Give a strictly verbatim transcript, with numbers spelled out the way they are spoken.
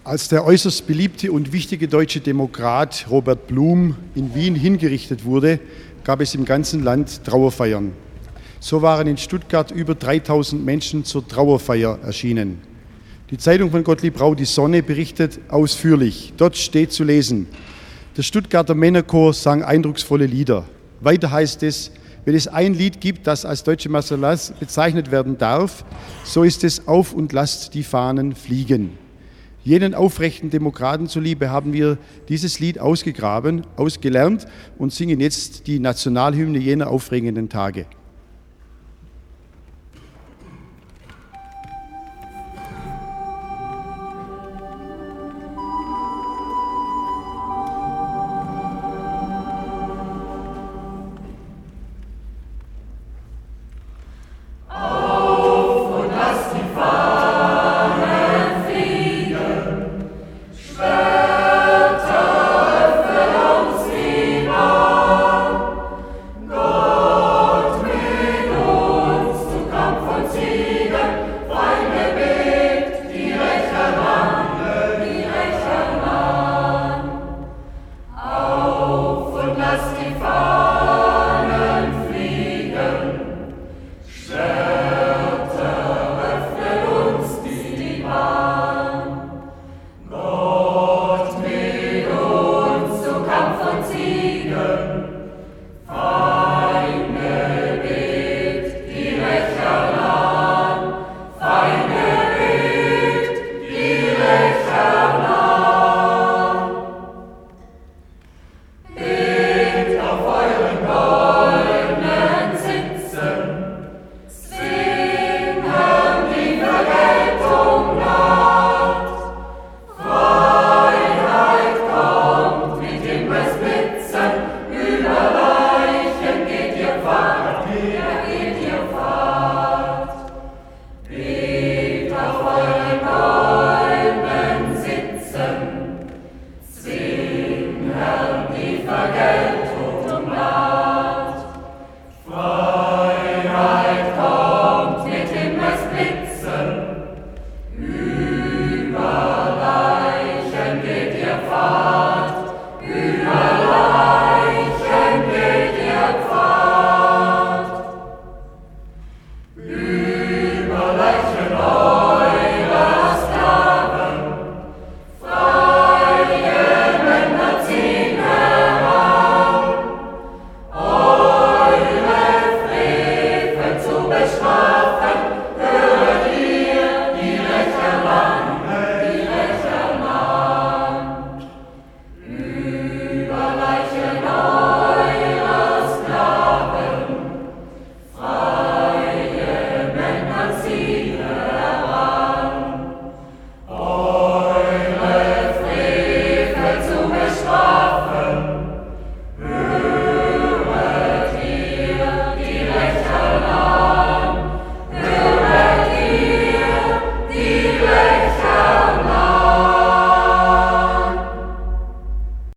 Als der äußerst beliebte und wichtige deutsche Demokrat Robert Blum in Wien hingerichtet wurde, gab es im ganzen Land Trauerfeiern. So waren in Stuttgart über dreitausend Menschen zur Trauerfeier erschienen. Die Zeitung von Gottlieb Rau, Die Sonne, berichtet ausführlich. Dort steht zu lesen: Der Stuttgarter Männerchor sang eindrucksvolle Lieder. Weiter heißt es: Wenn es ein Lied gibt, das als deutsche Marseillaise bezeichnet werden darf, so ist es Auf und lasst die Fahnen fliegen. Jenen aufrechten Demokraten zuliebe haben wir dieses Lied ausgegraben, ausgelernt und singen jetzt die Nationalhymne jener aufregenden Tage.